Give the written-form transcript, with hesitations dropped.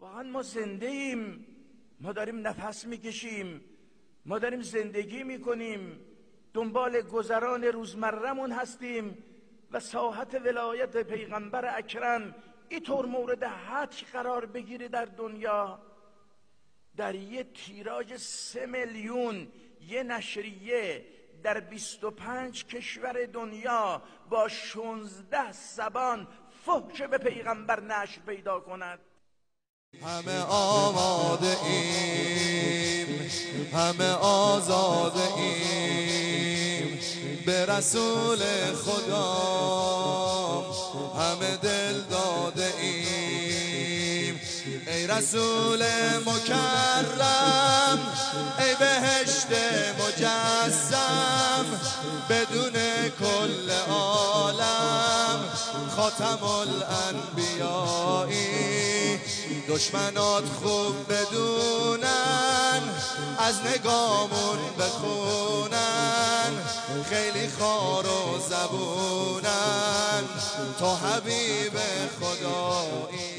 واقعا ما زنده ایم، ما داریم نفس میکشیم، ما داریم زندگی میکنیم، دنبال گذران روزمرمون هستیم و ساحت ولایت پیغمبر اکرم اینطور مورد حد قرار بگیره در دنیا، در یه تیراژ 3 میلیون یه نشریه در 25 کشور دنیا با 16 زبان فحش به پیغمبر نشر پیدا کند. همه آماده ایم، همه آزاده ایم، به رسول خدا همه دل داده ایم. ای رسول مکرم، ای بهشت مجسم، بدون کل عالم خاتم الانبیایی. دشمنات خوب بدونن، از نگامون بخونن، خیلی خار و زبونن، تو حبیب خدایی.